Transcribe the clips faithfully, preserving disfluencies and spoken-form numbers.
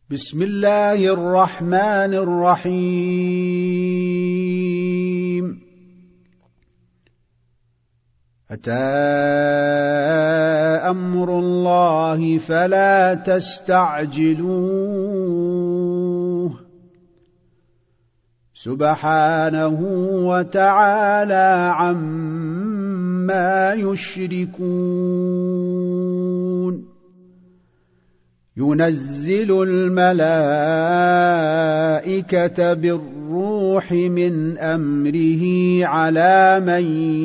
بسم الله الرحمن الرحيم. أتى أمر الله فلا تستعجلوه سبحانه وتعالى عما يشركون. ينزل الملائكة بالروح من أمره على من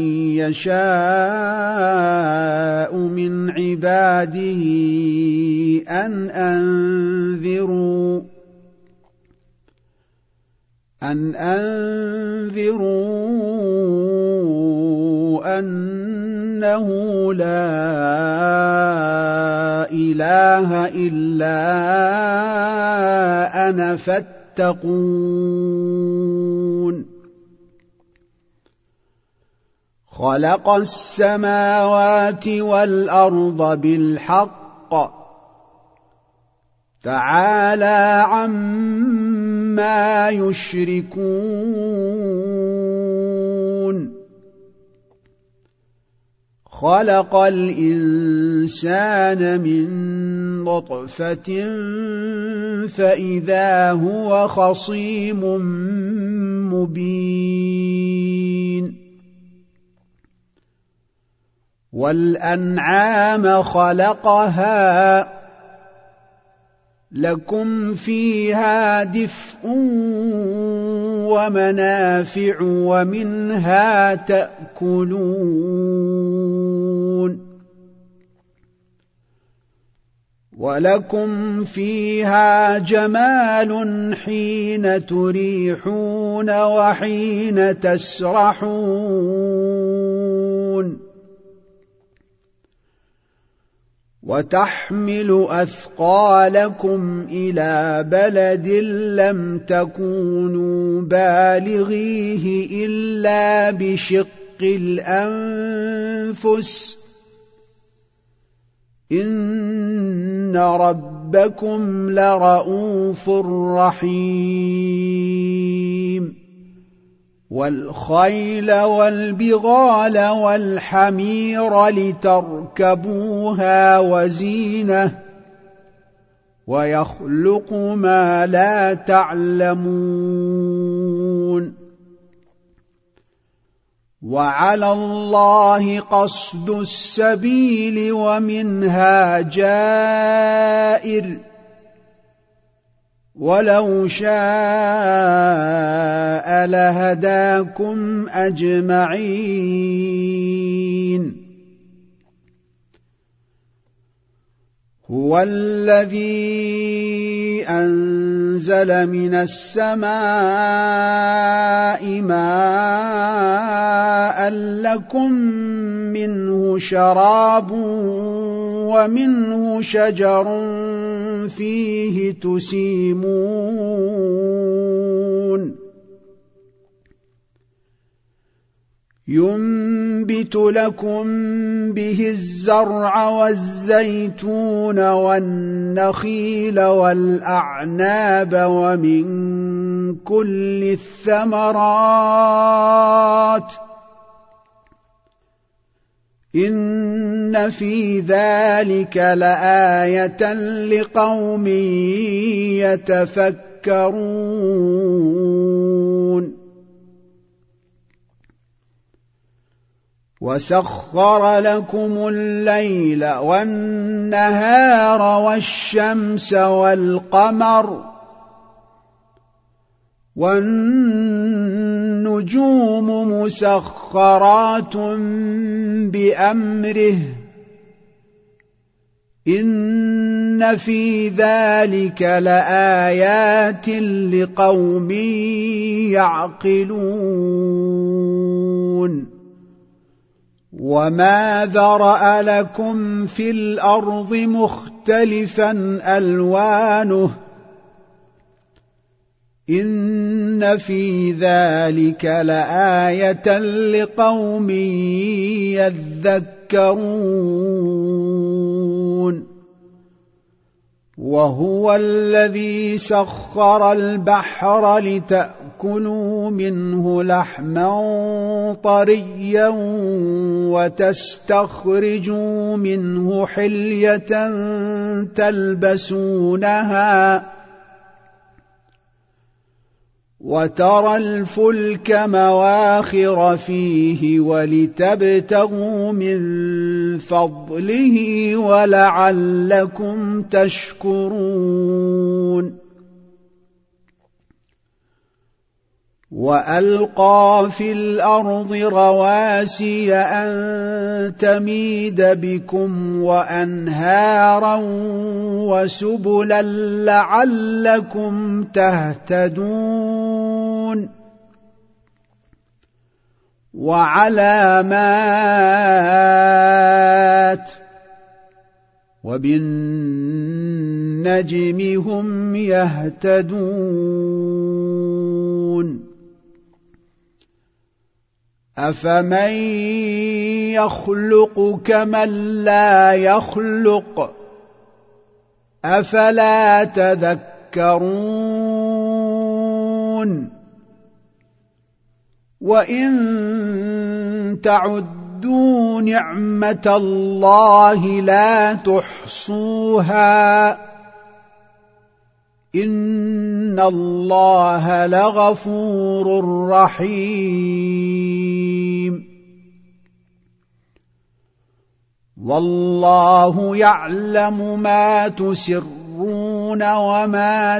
يشاء من عباده أن أنذروا أن أنذروا أنه لا إله إلا أنا فاتقون. خلق السماوات والأرض بالحق تعالى عما يشركون. خلق الإنسان من نطفة فإذا هو خصيم مبين. والأنعام خلقها لكم فيها دفء ومنافع ومنها تأكلون. ولكم فيها جمال حين تريحون وحين تسرحون. وتحمل أثقالكم إلى بلد لم تكونوا بالغيه إلا بشق الأنفس إن ربكم لرؤوف رحيم. والخيل والبغال والحمير لتركبوها وزينة ويخلق ما لا تعلمون. وعلى الله قصد السبيل ومنها جائر ولو شاء لهداكم أجمعين. هو الذي أنزل من السماء ماء لكم منه شراب ومنه شجر فيه تسيمون. ينبت لكم به الزرع والزيتون والنخيل والأعناب ومن كل الثمرات إن في ذلك لآية لقوم يتفكرون. وسخر لكم الليل والنهار والشمس والقمر والنجوم مسخرات بأمره إن في ذلك لآيات لقوم يعقلون. وما ذرأ لكم في الأرض مختلفا ألوانه إن في ذلك لآية لقوم يذكرون. وهو الذي سخر البحر لتأكلوا منه لحما طريا وتستخرجوا منه حلية تلبسونها وترى الفلك مواخر فيه ولتبتغوا من فضله ولعلكم تشكرون وألقى في الأرض رواسي أن تميد بكم وأنهارا وسبلا لعلكم تهتدون وعلامات وبالنجم هم يهتدون أفمن يخلق كمن لا يخلق أفلا تذكرون وإن تعدوا نعمة الله لا تحصوها إن الله لغفور رحيم والله يعلم ما تسرون وما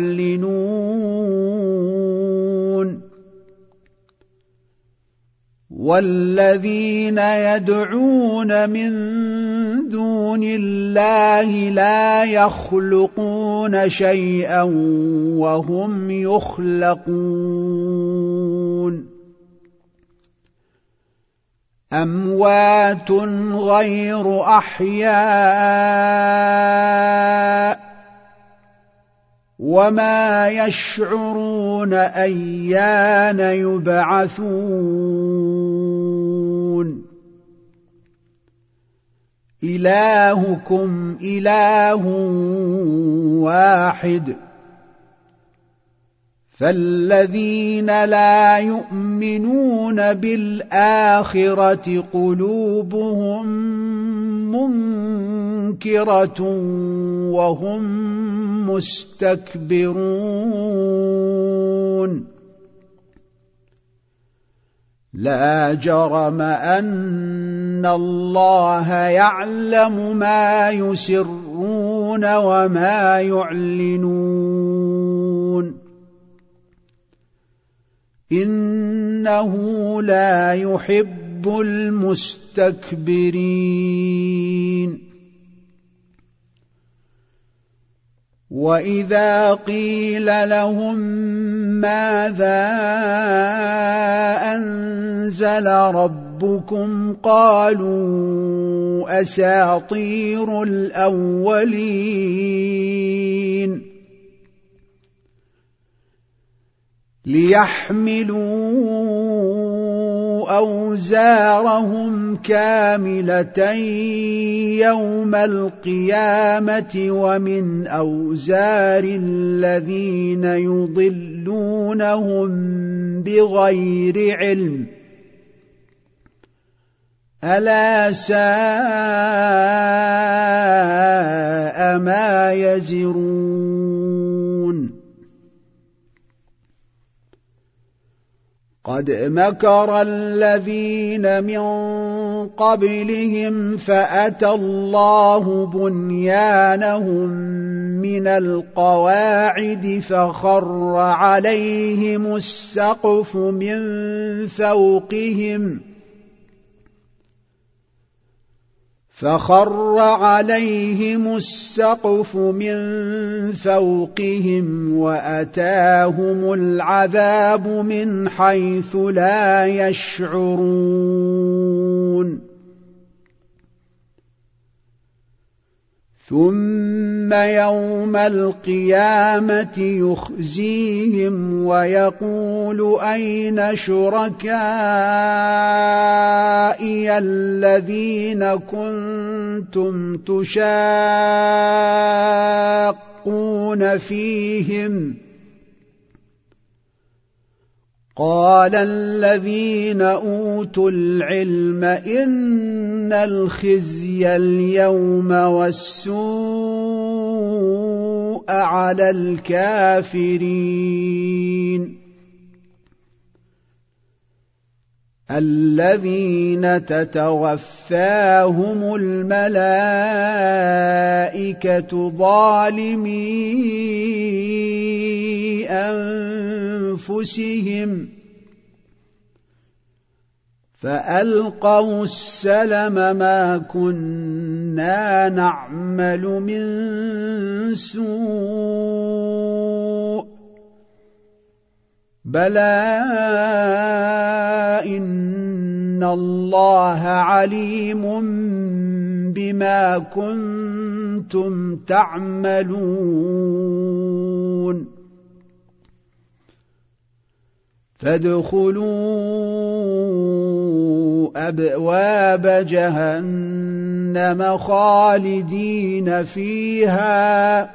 تعلنون والذين يدعون من دون الله لا يخلقون شيئا وهم يخلقون أموات غير أحياء وما يشعرون أيان يبعثون إلهكم إله واحد فالذين لا يؤمنون بالآخرة قلوبهم منكرة وهم مستكبرون لا جرم أن الله يعلم ما يسرون وما يعلنون إنه لا يحب المستكبرين وإذا قيل لهم ماذا أنزل ربكم قالوا أساطير الأولين ليحملوا أوزارهم كاملة يوم القيامة ومن أوزار الذين يضلونهم بغير علم ألا ساء ما يزرون قد مكر الذين من قبلهم فأتى الله بنيانهم من القواعد فخر عليهم السقف من فوقهم فخر عليهم السقف من فوقهم وأتاهم العذاب من حيث لا يشعرون ثم يوم القيامة يخزيهم ويقول أين شركائي الذين كنتم تشاقون فيهم قال الذين أوتوا العلم إن الخزي اليوم والسوء على الكافرين الذين تتوفاهم الملائكة ظالمي أنفسهم فألقوا السلم ما كنا نعمل من سوء بلى إن الله عليم بما كنتم تعملون فادخلوا أبواب جهنم خالدين فيها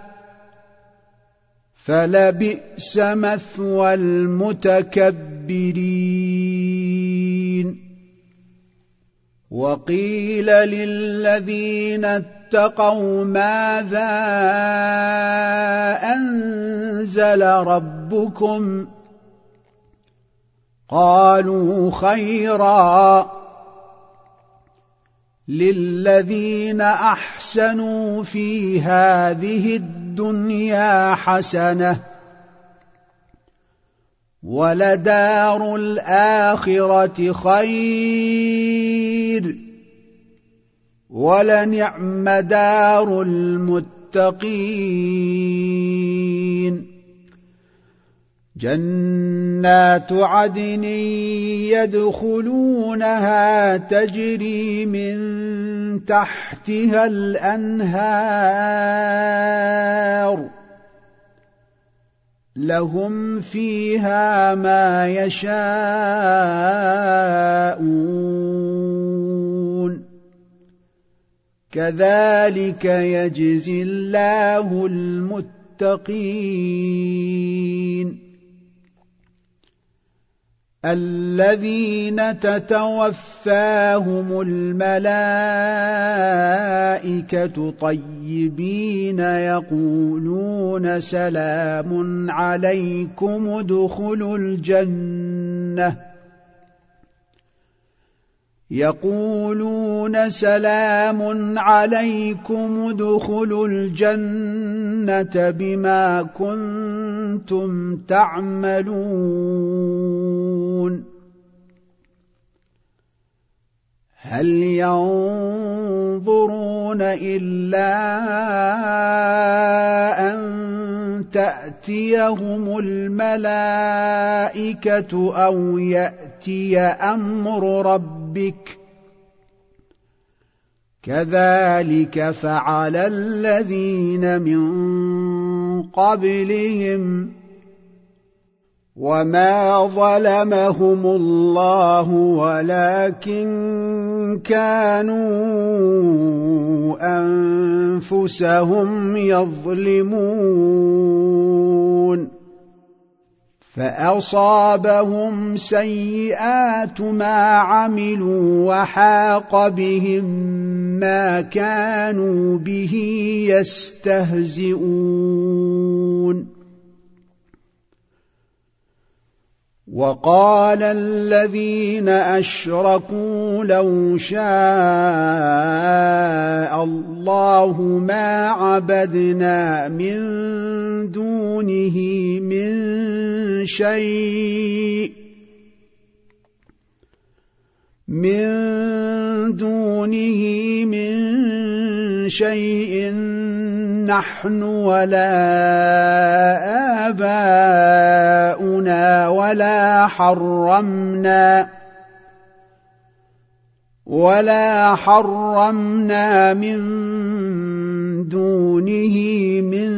فلبئس مثوى المتكبرين وقيل للذين اتقوا ماذا أنزل ربكم قالوا خيرا للذين أحسنوا في هذه الدنيا حسنة ولدار الآخرة خير ولنعم دار المتقين جنات عدن يدخلونها تجري من تحتها الأنهار لهم فيها ما يشاءون كذلك يجزي الله المتقين الذين تتوفاهم الملائكة طيبين يقولون سلام عليكم ادخلوا الجنة يقولون سلام عليكم ادخلوا الجنة بما كنتم تعملون هل ينظرون إلا أن تأتيهم الملائكة أو يأتي أمر ربك كذلك فعل الذين من قبلهم وما ظلمهم الله ولكن كانوا أنفسهم يظلمون فأصابهم سيئات ما عملوا وحاق بهم ما كانوا به يستهزئون وقال الذين أشركوا لو شاء الله ما عبدنا من دونه من شيء من دونه من شيء نحن ولا آباؤنا ولا حرمنا ولا حرمنا من دونه من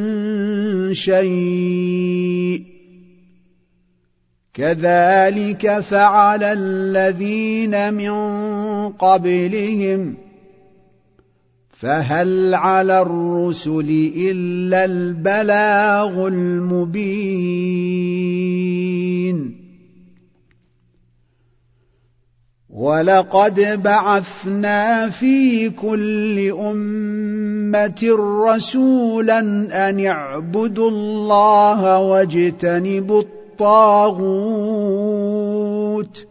شيء كذلك فعل الذين من قبلهم فهل على الرسل إلا البلاغ المبين ولقد بعثنا في كل أمة رسولا أن اعبدوا الله واجتنبوا الطاغوت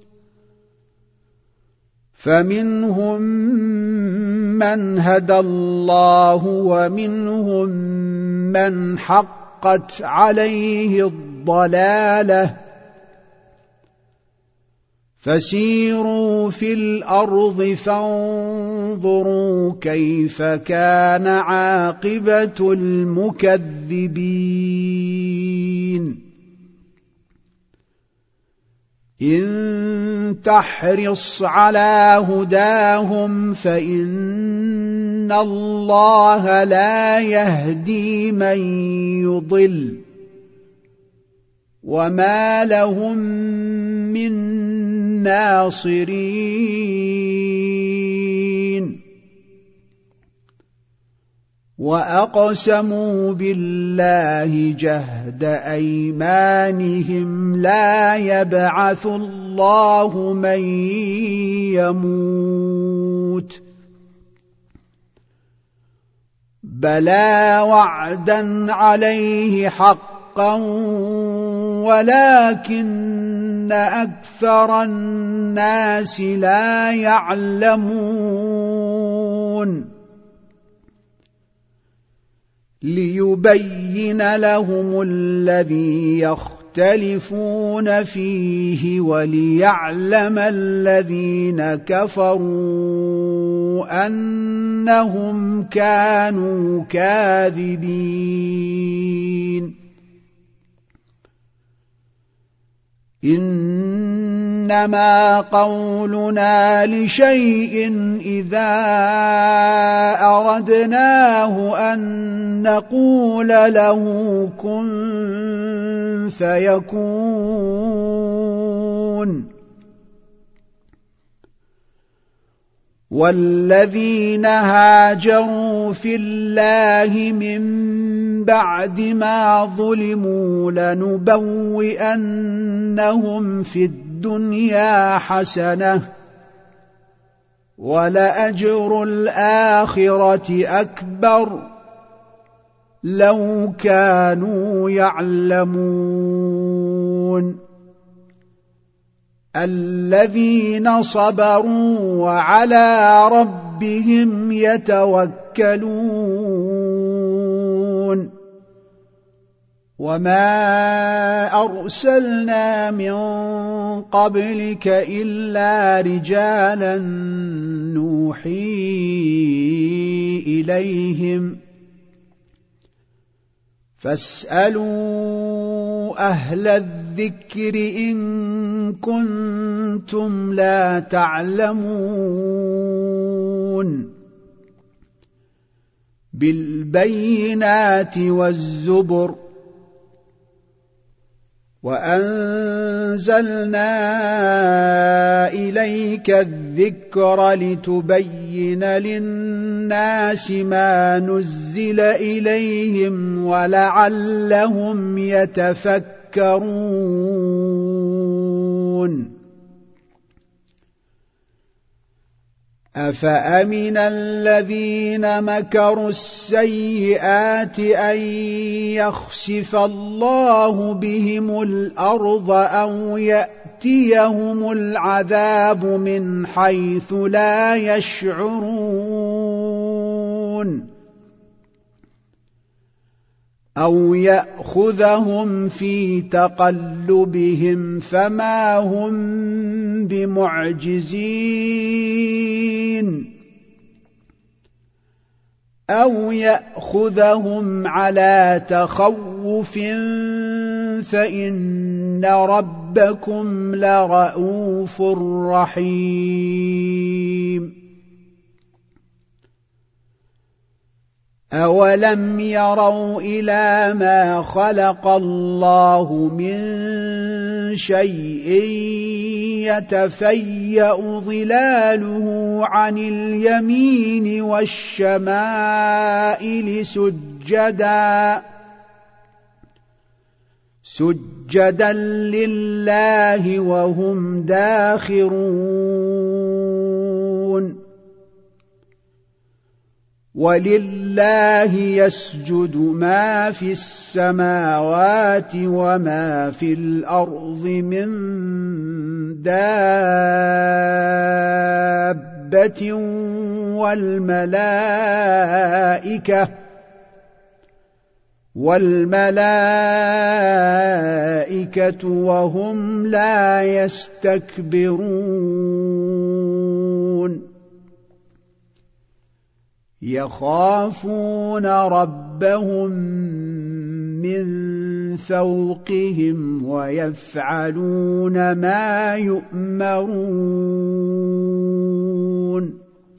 فمنهم من هدى الله ومنهم من حقت عليه الضلالة فسيروا في الأرض فانظروا كيف كان عاقبة المكذبين إن تحرص على هداهم فإن الله لا يهدي من يضل وما لهم من ناصرين وأقسموا بالله جهد أيمانهم لا يبعث الله من يموت بلى وعدا عليه حقا ولكن أكثر الناس لا يعلمون ليبين لهم الذي يختلفون فيه وليعلم الذين كفروا أنهم كانوا كاذبين إنما قولنا لشيء إذا أردناه أن نقول له كن فيكون والذين هاجروا في الله من بعد ما ظلموا لنبوئنهم في الدنيا حسنة ولأجر الآخرة أكبر لو كانوا يعلمون الذين صبروا وعلى ربهم يتوكلون وما أرسلنا من قبلك إلا رجالا نوحي إليهم فاسألوا أهل الذكر إن كنتم لا تعلمون بالبينات والزبر وأنزلنا إليك الذكر لتبين للناس ما نزل إليهم ولعلهم يتفكرون أفأمن الذين مكروا السيئات أن يخسف الله بهم الأرض أو يأتيهم العذاب من حيث لا يشعرون أو يأخذهم في تقلبهم فما هم بمعجزين أو يأخذهم على تخوف رؤوف فإن ربكم لرءوف رحيم أولم يروا إلى ما خلق الله من شيء يتفيأ ظلاله عن اليمين والشمائل سجدا سجدا لله وهم داخرون ولله يسجد ما في السماوات وما في الأرض من دابة والملائكة والملائكة وهم لا يستكبرون يخافون ربهم من فوقهم ويفعلون ما يؤمرون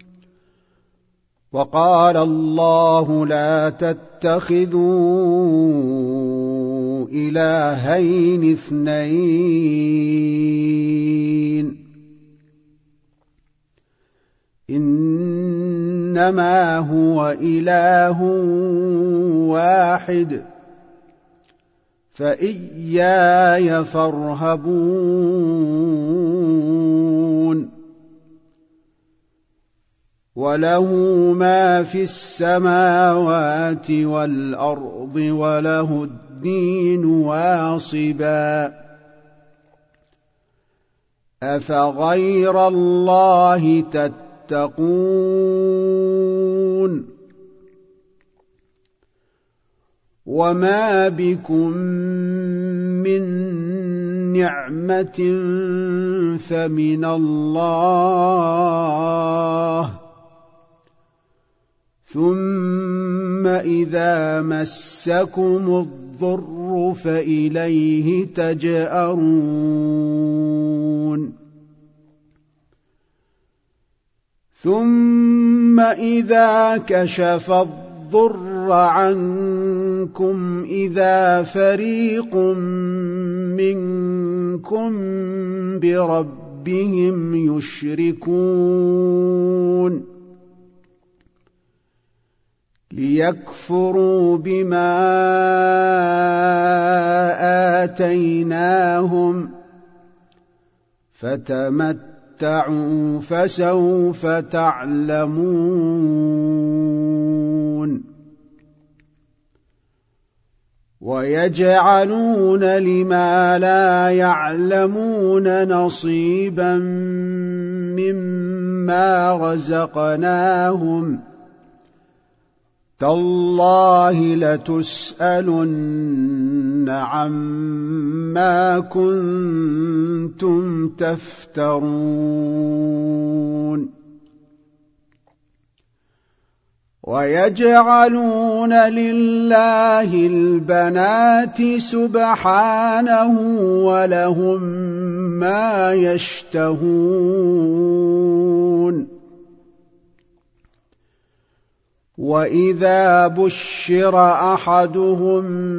وقال الله لا تتخذوا إلهين اثنين إنما هو إله واحد فإياي فارهبون وله ما في السماوات والأرض وله الدين واصبا أفغير الله تتقون وما بكم من نعمة فمن الله ثم إذا مسكم الضر فإليه تجأرون ثم إذا كشف الضر عنكم إذا فريق منكم بربهم يشركون ليكفروا بما آتيناهم فتمتعوا فسوف تعلمون ويجعلون لما لا يعلمون نصيبا مما رزقناهم تالله لتسألن عما كنتم تفترون ويجعلون لله البنات سبحانه ولهم ما يشتهون وإذا بشر أحدهم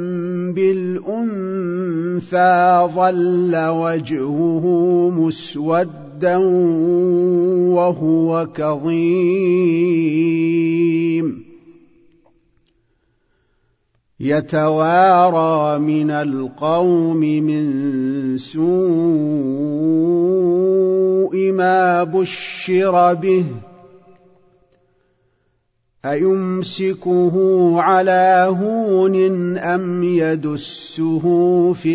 بالأنثى ظل وجهه مسودا وهو كظيم يتوارى من القوم من سوء ما بشر به أيمسكه على هون أم يدسه في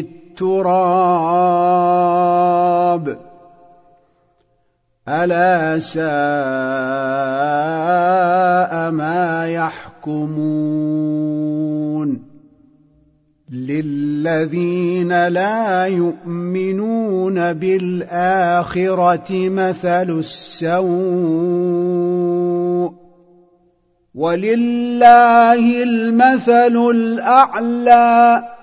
التراب ألا ساء ما يحكمون للذين لا يؤمنون بالآخرة مثل السوء ولله المثل الأعلى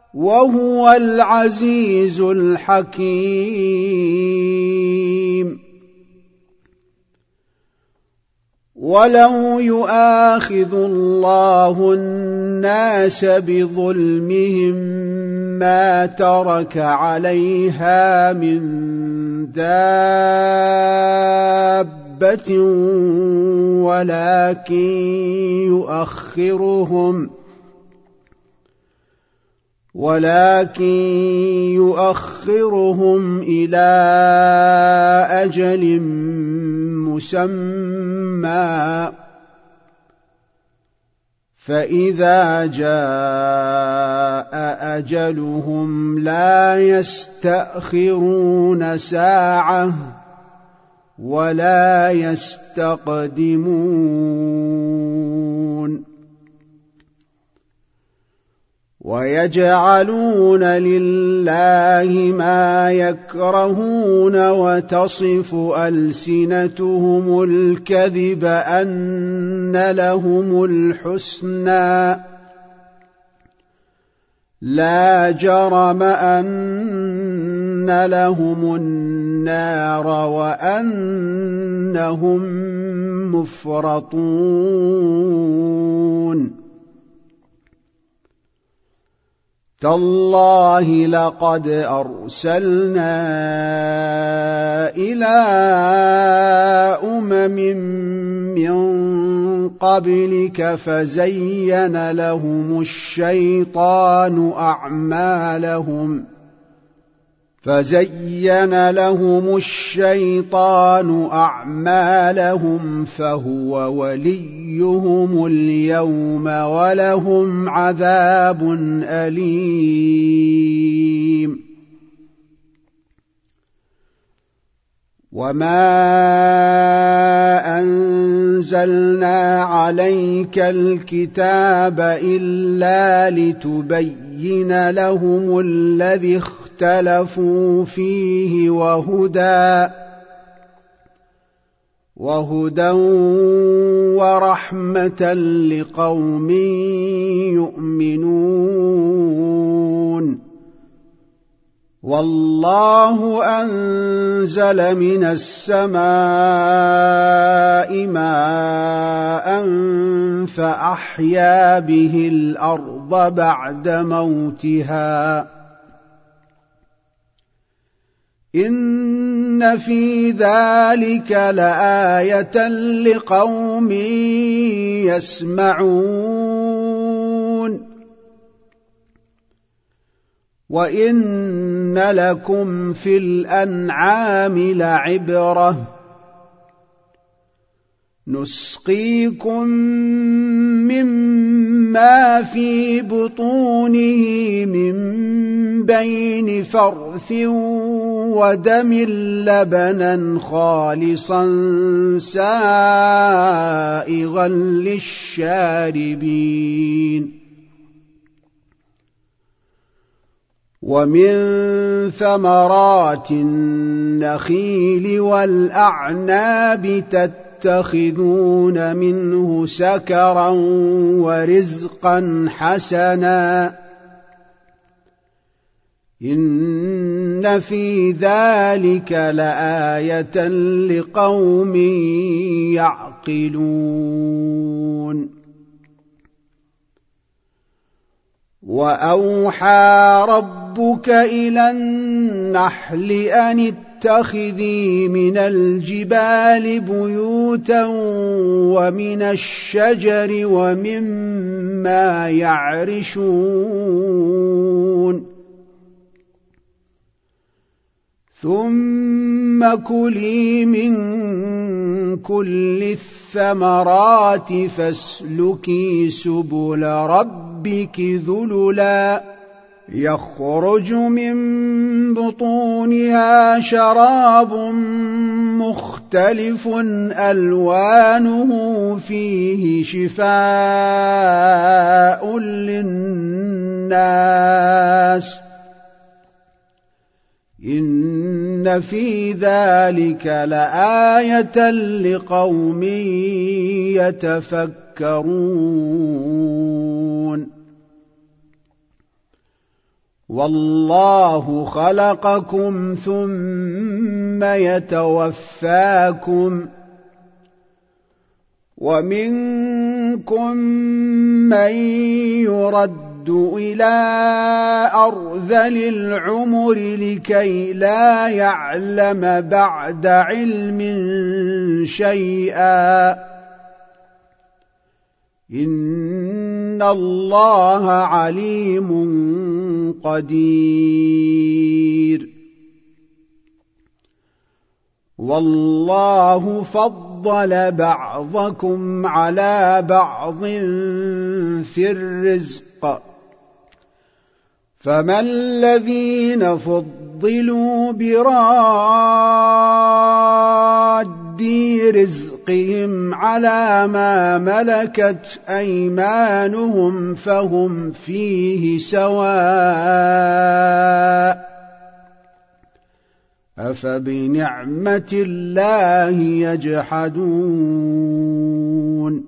وهو العزيز الحكيم. ولو يؤاخذ الله الناس بظلمهم ما ترك عليها من دابة ولكن يؤخرهم ولكن يؤخرهم إلى أجل مسمى فإذا جاء أجلهم لا يستأخرون ساعة ولا يستقدمون. ويجعلون لله ما يكرهون وتصف ألسنتهم الكذب أن لهم الحسنى لا جرم أن لهم النار وأنهم مفرطون. تالله لقد أرسلنا إلى أمم من قبلك فزين لهم الشيطان أعمالهم فزين لهم الشيطان أعمالهم فهو وليهم اليوم ولهم عذاب أليم. وما أنزلنا عليك الكتاب إلا لتبين لهم الذي اختلفوا فيه وهدى وهدى ورحمة لقوم يؤمنون. والله أنزل من السماء ماء فأحيا به الأرض بعد موتها إن في ذلك لآية لقوم يسمعون. وإن لكم في الأنعام لعبرة نسقيكم مما في بطونه من بين فرث ودم لبنا خالصا سائغا للشاربين. ومن ثمرات النخيل والأعناب تتخذون منه سكرا ورزقا حسنا إن في ذلك لآية لقوم يعقلون. وأوحى ربك إلى النحل أن اتخذي من الجبال بيوتا ومن الشجر ومما يعرشون ثم كلي من كل الثمرات فاسلكي سبل ربك ذللا يخرج من بطونها شراب مختلف ألوانه فيه شفاء للناس إن في ذلك لآية لقوم يتفكرون. والله خلقكم ثم يتوفاكم ومنكم من يرد إلى أرذل العمر لكي لا يعلم بعد علم شيئا إن الله عليم قدير والله فضل بعضكم على بعض في الرزق فما الذين فضلوا براد رزقهم على ما ملكت أيمانهم فهم فيه سواء أفبنعمة الله يجحدون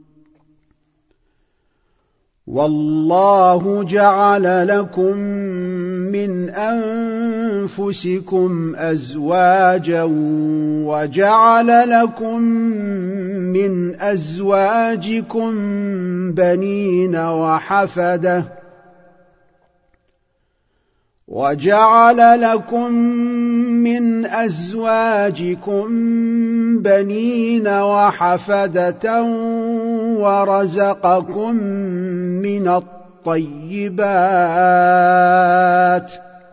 والله جعل لكم من أنفسكم أزواجا وجعل لكم من أزواجكم بنين وحفدة وجعل لكم من أزواجكم بنين وحفدة ورزقكم من الطيبات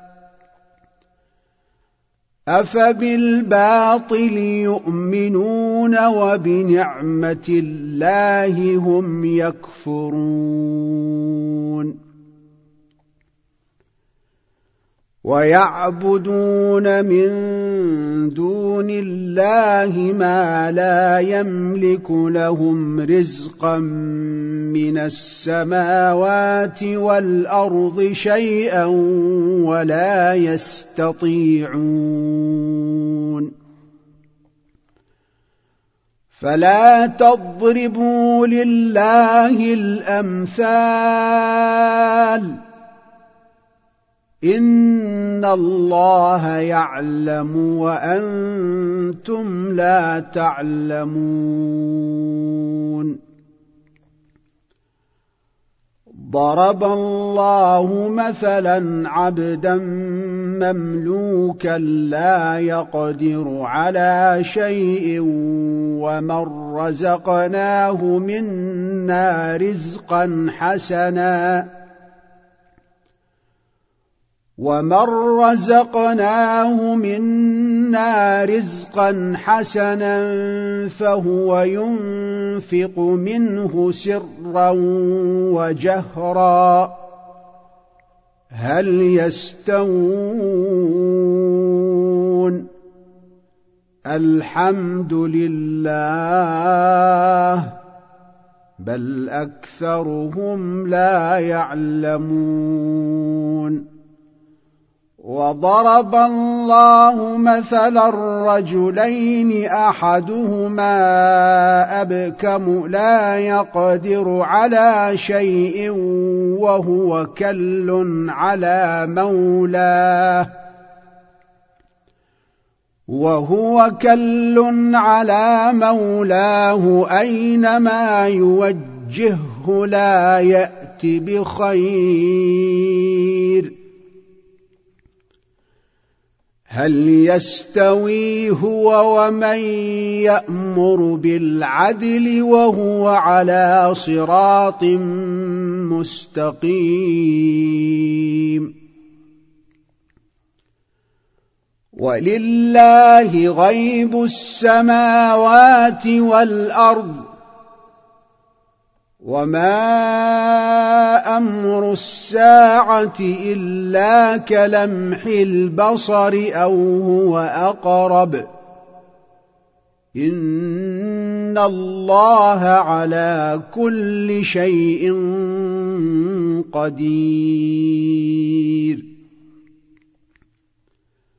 أفبالباطل يؤمنون وبنعمة الله هم يكفرون ويعبدون من دون الله ما لا يملك لهم رزقا من السماوات والأرض شيئا ولا يستطيعون فلا تضربوا لله الأمثال إن الله يعلم وأنتم لا تعلمون ضرب الله مثلا عبدا مملوكا لا يقدر على شيء ومن رزقناه منا رزقا حسنا ومن رزقناه منا رزقا حسنا فهو ينفق منه سرا وجهرا هل يستوون الحمد لله بل أكثرهم لا يعلمون وضرب الله مثلا رجلين أحدهما أبكم لا يقدر على شيء وهو كل على مولاه وهو كل على مولاه أينما يوجهه لا يأتي بخير هل يستوي هو ومن يأمر بالعدل وهو على صراط مستقيم ولله غيب السماوات والأرض وما أمر الساعة إلا كلمح البصر أو هو أقرب إن الله على كل شيء قدير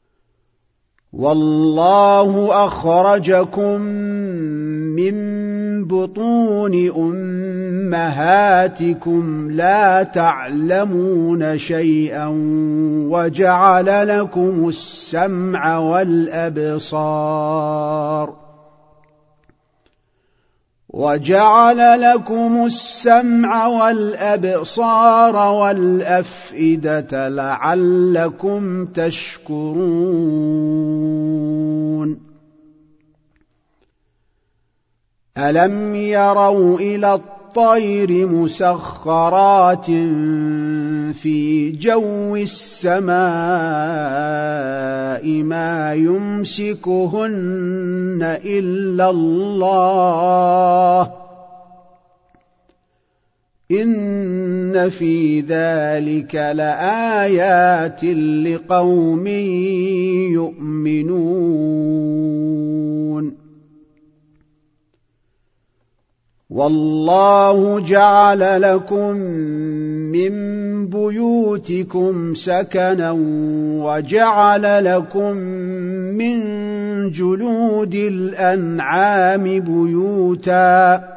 والله أخرجكم من بطون أمهاتكم لا تعلمون شيئا وجعل لكم السمع والأبصار وجعل لكم السمع والأبصار والأفئدة لعلكم تشكرون ألم يروا إلى الطير مسخرات في جو السماء ما يمسكهن إلا الله إن في ذلك لآيات لقوم يؤمنون والله جعل لكم من بيوتكم سكنا وجعل لكم من جلود الأنعام بيوتا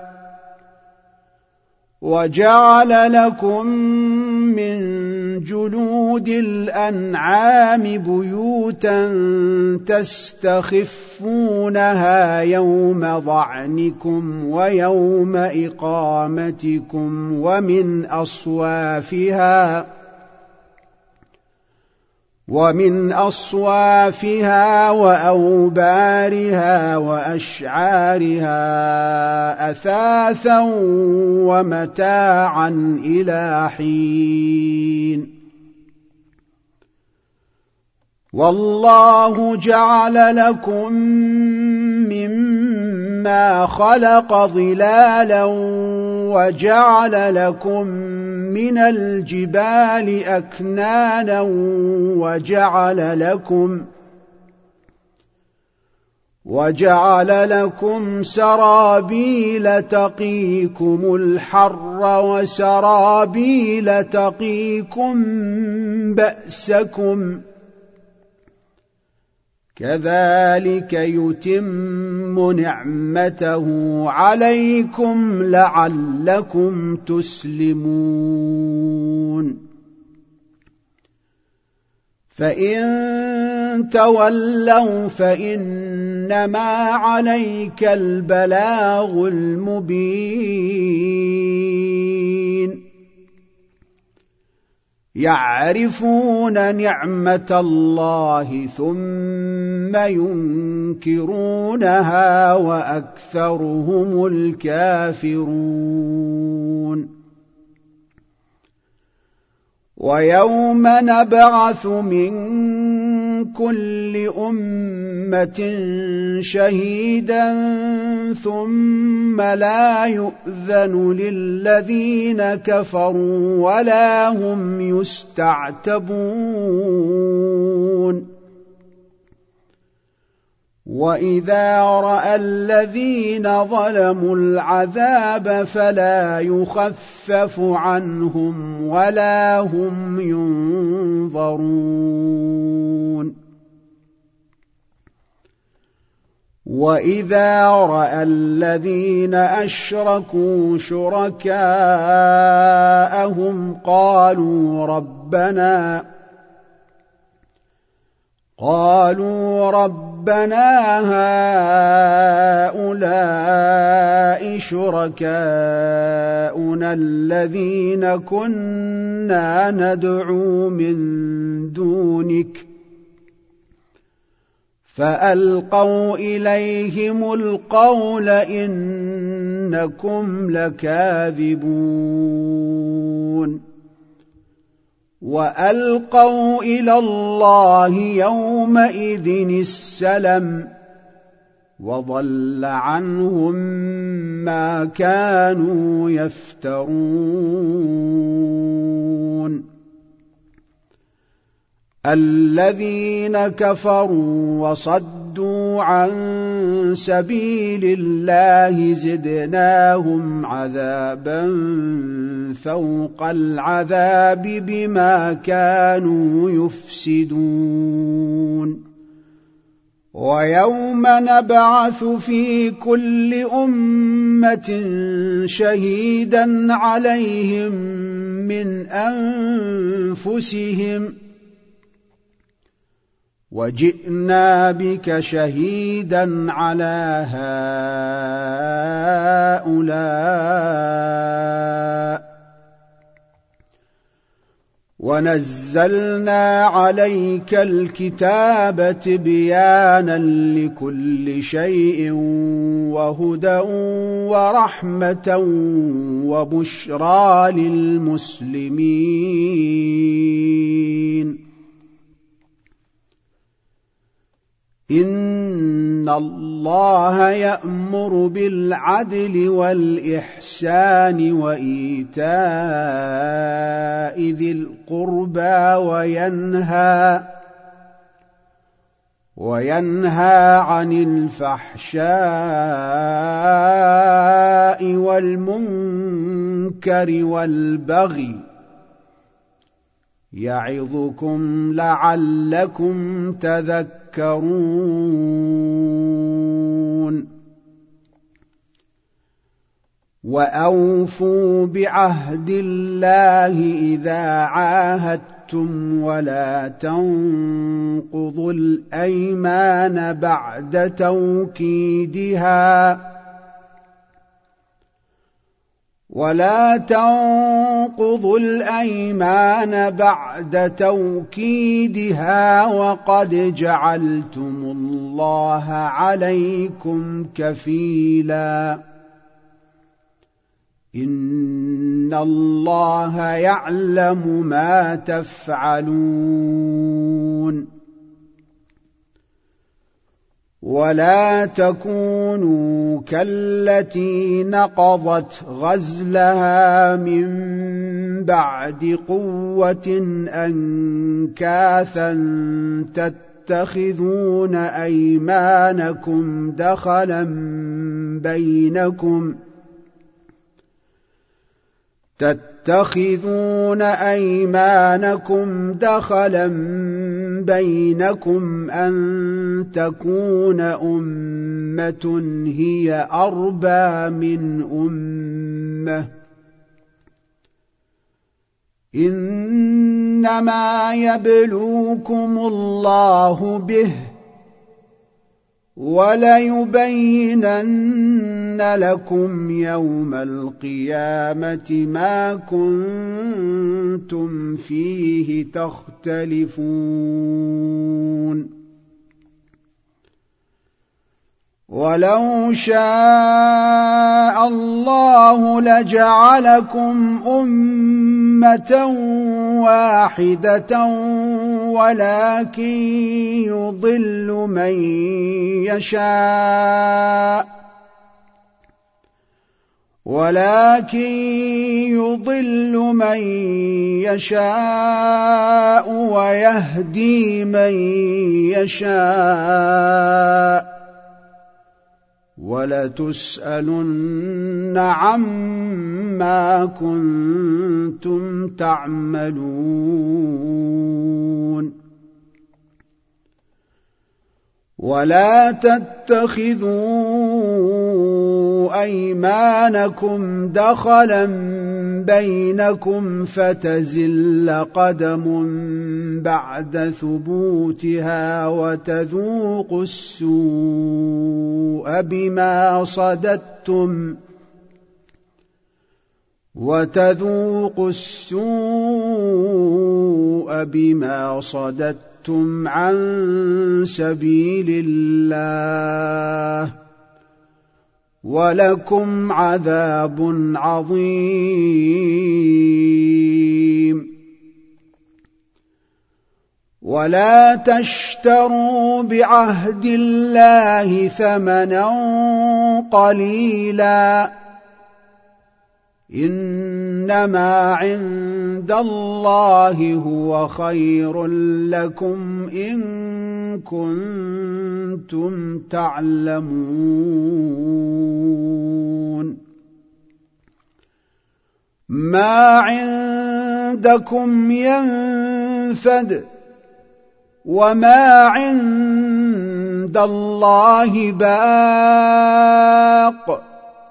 وجعل لكم من جلود الأنعام بيوتا تستخفونها يوم ظعنكم ويوم إقامتكم ومن أصوافها ومن أصوافها وأوبارها وأشعارها أثاثا ومتاعا إلى حين والله جعل لكم مما خلق ظلالا وجعل لكم من الجبال أكنانا وجعل لكم وجعل لكم سرابيل تقيكم الحر وسرابيل تقيكم بأسكم كذلك يتم نعمته عليكم لعلكم تسلمون فإن تولوا فإنما عليك البلاغ المبين يعرفون نعمة الله ثم ينكرونها وأكثرهم الكافرون ويوم نبعث من كل أمة شهيدا ثم لا يؤذن للذين كفروا ولا هم يستعتبون وإذا رأى الذين ظلموا العذاب فلا يخفف عنهم ولا هم ينظرون وإذا رأى الذين أشركوا شركاءهم قالوا ربنا قالوا ربنا هؤلاء شركاؤنا الذين كنا ندعو من دونك فألقوا إليهم القول إنكم لكاذبون وألقوا إلى الله يومئذ السلم وضل عنهم ما كانوا يفترون الذين كفروا وصدوا عن سبيل الله زدناهم عذابا فوق العذاب بما كانوا يفسدون ويوم نبعث في كل أمة شهيدا عليهم من أنفسهم وجئنا بك شهيدا على هؤلاء ونزلنا عليك الكتاب تبيانا لكل شيء وهدى ورحمة وبشرى للمسلمين إن الله يأمر بالعدل والإحسان وإيتاء ذي القربى وينهى وينهى عن الفحشاء والمنكر والبغي يعظكم لعلكم تذكرون وأوفوا بعهد الله إذا عاهدتم ولا تنقضوا الأيمان بعد توكيدها ولا تنقضوا الأيمان بعد توكيدها وقد جعلتم الله عليكم كفيلا إن الله يعلم ما تفعلون ولا تكونوا كالتي نقضت غزلها من بعد قوة أنكاثا تتخذون أيمانكم دخلا بينكم تتخذون أيمانكم دخلا بينكم أن تكون أمة هي أربى من أمة إنما يبلوكم الله به وليبينن لكم يوم القيامة ما كنتم فيه تختلفون ولو شاء الله لجعلكم أمة واحدة ولكن يضل من يشاء ولكن يضل من يشاء ويهدي من يشاء ولتسألن عما كنتم تعملون ولا تتخذوا أيمانكم دخلا بينكم فتزل قدم بعد ثبوتها وتذوقوا السوء بما صددتم وتذوقوا السوء بما صددتم عن سبيل الله ولكم عذاب عظيم ولا تشتروا بعهد الله ثمنا قليلا إنما عند الله هو خير لكم إن كنتم تعلمون ما عندكم ينفد وما عند عند الله باق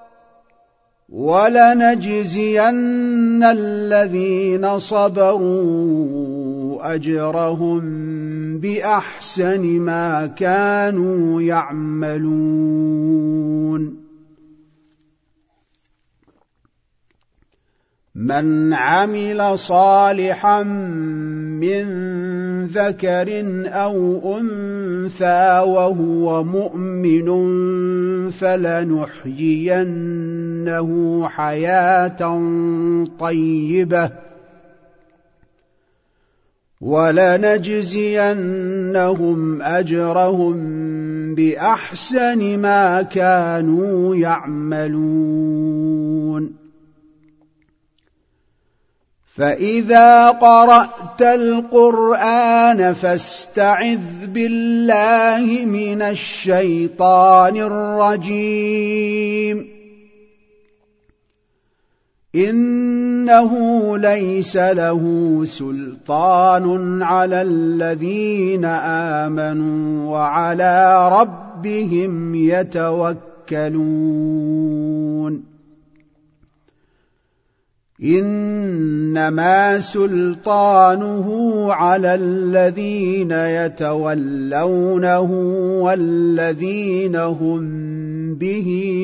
ولنجزين الذين صبروا أجرهم بأحسن ما كانوا يعملون من عمل صالحا من ذكر أو أنثى وهو مؤمن فلنحيينه حياة طيبة ولنجزينهم أجرهم بأحسن ما كانوا يعملون فإذا قرأت القرآن فاستعذ بالله من الشيطان الرجيم إنه ليس له سلطان على الذين آمنوا وعلى ربهم يتوكلون إنما سلطانه على الذين يتولونه والذين هم به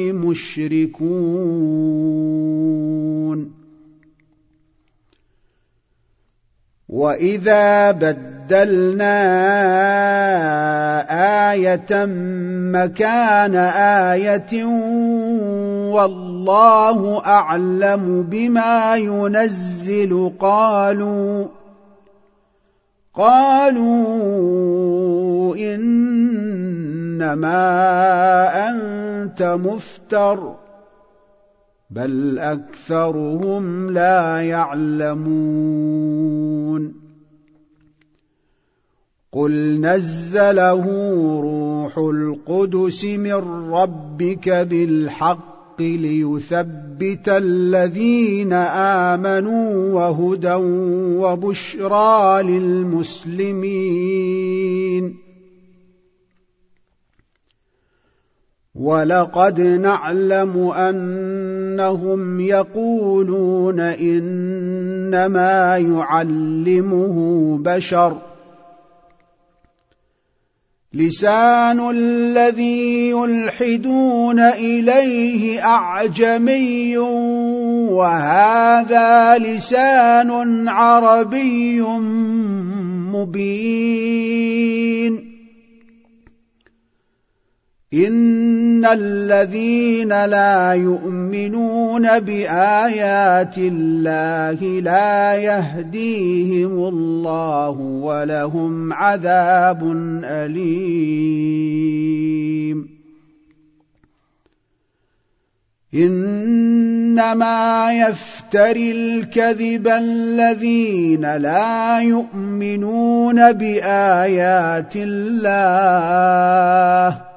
مشركون وإذا بدلنا آية مكان آية والله أعلم بما ينزل قالوا قالوا إنما أنت مفتر بل أكثرهم لا يعلمون قل نزله روح القدس من ربك بالحق ليثبت الذين آمنوا وهدى وبشرى للمسلمين ولقد نعلم أنهم يقولون إنما يعلمه بشر لسان الذي يلحدون إليه أعجمي وهذا لسان عربي مبين إن الذين لا يؤمنون بآيات الله لا يهديهم الله ولهم عذاب أليم إنما يفتري الكذب الذين لا يؤمنون بآيات الله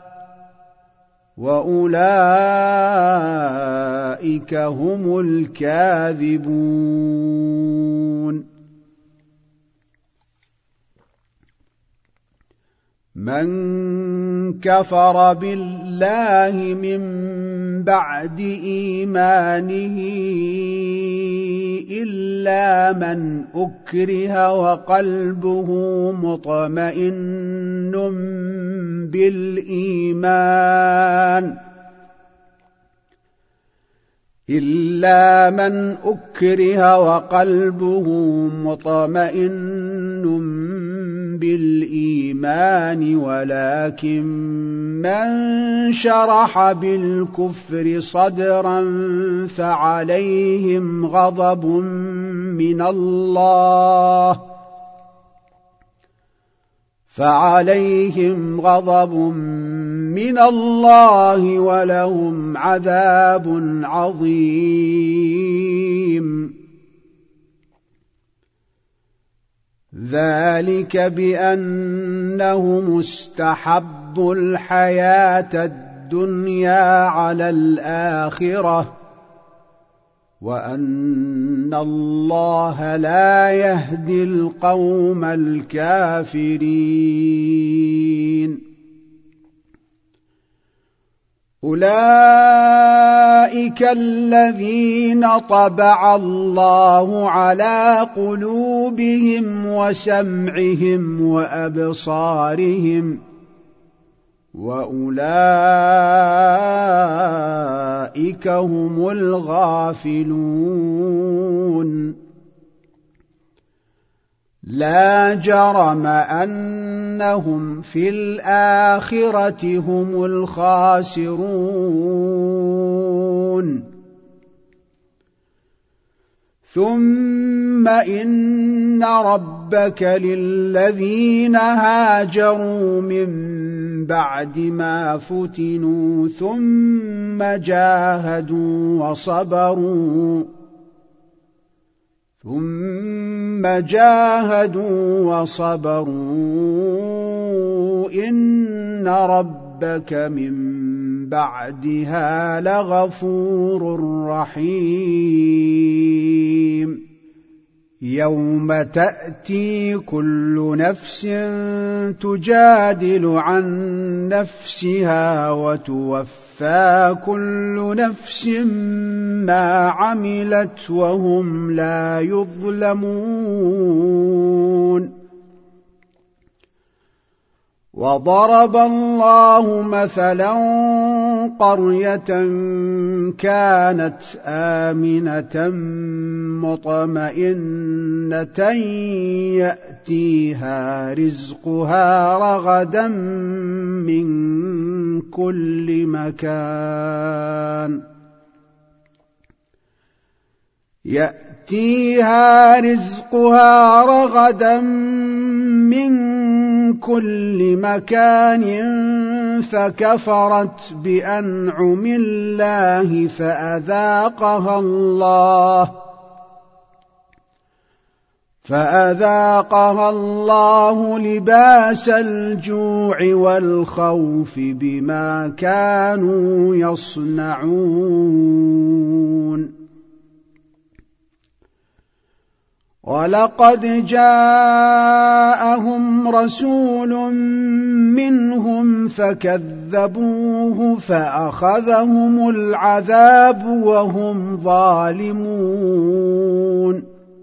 وأولئك هم الكاذبون من كفر بالله من بعد إيمانه إلا من أكره وقلبه مطمئن بالإيمان إلا من أكره وقلبه مطمئن بالإيمان ولكن من شرح بالكفر صدرا فعليهم غضب من الله فعليهم غضب من الله ولهم عذاب عظيم ذلك بأنهم استحبوا الحياة الدنيا على الآخرة وأن الله لا يهدي القوم الكافرين أولئك الذين طبع الله على قلوبهم وسمعهم وأبصارهم وأولئك هم الغافلون لا جرم أنهم في الآخرة هم الخاسرون ثم إن ربك للذين هاجروا من بعد ما فتنوا ثم جاهدوا وصبروا ثم جاهدوا وصبروا إن ربك من بعدها لغفور رحيم يوم تأتي كل نفس تجادل عن نفسها وتوفى كل نفس ما عملت وهم لا يظلمون وضرب الله مثلا قرية كانت آمنة مطمئنة يأتيها رزقها رغدا من كل مكان يأتيها رزقها رغدا من كل مكان فكفرت بأنعم الله فأذاقها الله فأذاقها الله لباس الجوع والخوف بما كانوا يصنعون ولقد جاءهم رسول منهم فكذبوه فأخذهم العذاب وهم ظالمون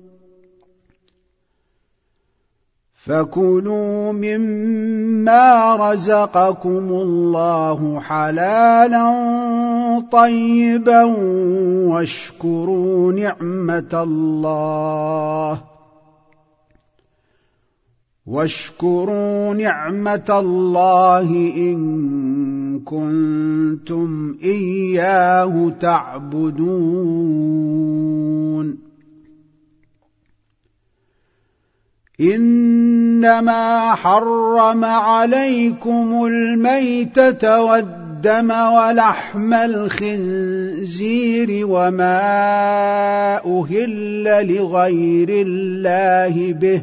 فكلوا مما رزقكم الله حلالا طيبا واشكروا نعمة الله واشكروا نعمة الله إن كنتم إياه تعبدون إنما حرم عليكم الميتة والدم ولحم الخنزير وما أهل لغير الله به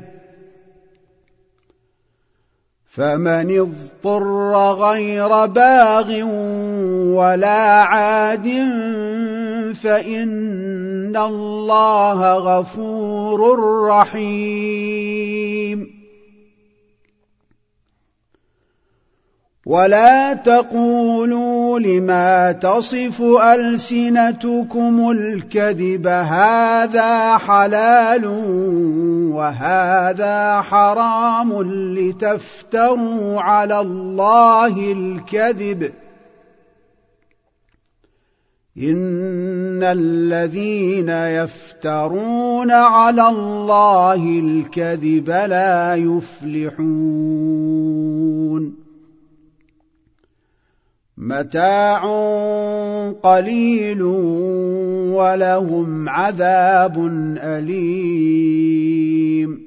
فمن اضطر غير باغ ولا عاد فإن الله غفور رحيم ولا تقولوا لما تصف ألسنتكم الكذب هذا حلال وهذا حرام لتفتروا على الله الكذب إن الذين يفترون على الله الكذب لا يفلحون متاع قليل ولهم عذاب أليم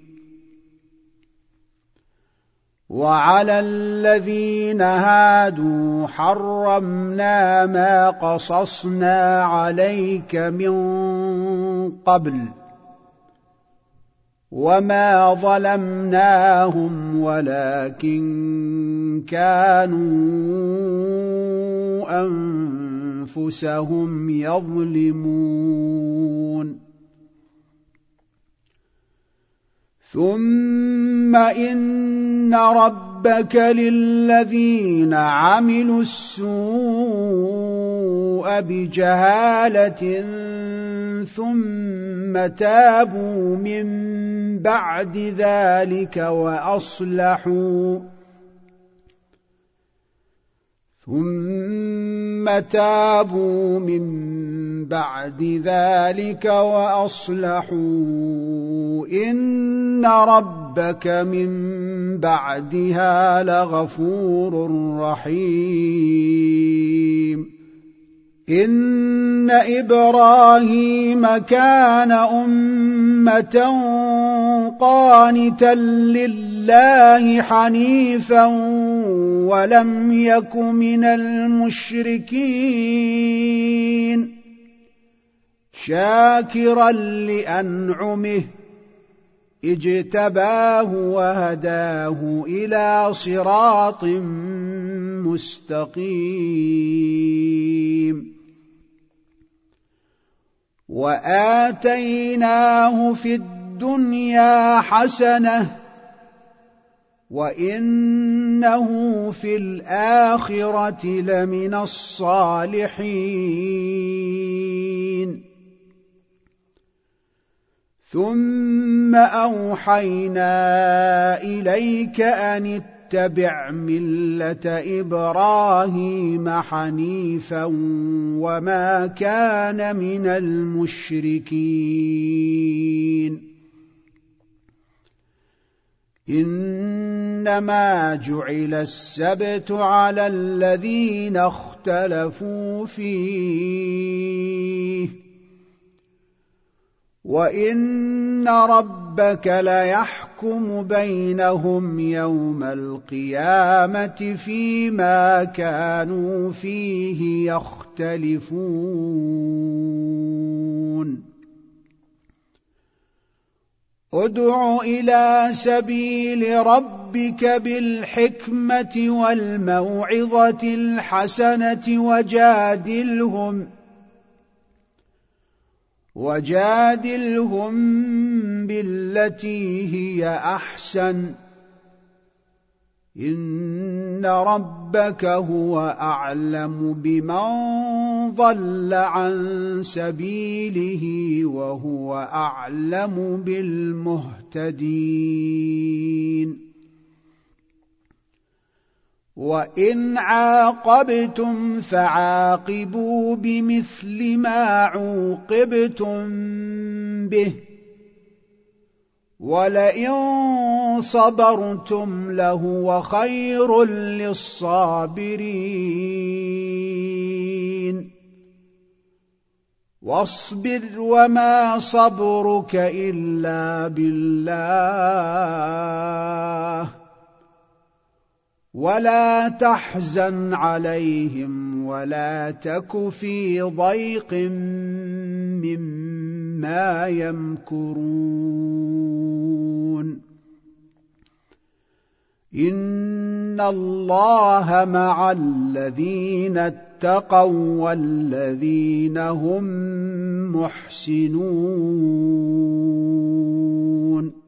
وعلى الذين هادوا حرمنا ما قصصنا عليك من قبل وما ظلمناهم ولكن كانوا أنفسهم يظلمون ثم إن رب ربك للذين عملوا السوء بجهالة ثم تابوا من بعد ذلك وأصلحوا ثم تابوا من بعد ذلك وأصلحوا إن ربك من بعدها لغفور رحيم إن إبراهيم كان أمة قانتا لله حنيفا ولم يك من المشركين شاكرا لأنعمه اجتباه وهداه إلى صراط مستقيم وآتيناه في الدنيا حسنة وإنه في الآخرة لمن الصالحين ثم أوحينا إليك أن اتبع ملة إبراهيم حنيفا وما كان من المشركين إنما جعل السبت على الذين اختلفوا فيه وإن ربك ليحكم بينهم يوم القيامة فيما كانوا فيه يختلفون ادع إلى سبيل ربك بالحكمة والموعظة الحسنة وجادلهم وجادلهم بالتي هي أحسن إن ربك هو أعلم بمن ضل عن سبيله وهو أعلم بالمهتدين وإن عاقبتم فعاقبوا بمثل ما عوقبتم به ولئن صبرتم لهو خير للصابرين واصبر وما صبرك إلا بالله ولا تحزن عليهم ولا تك في ضيق مما يمكرون إن الله مع الذين اتقوا والذين هم محسنون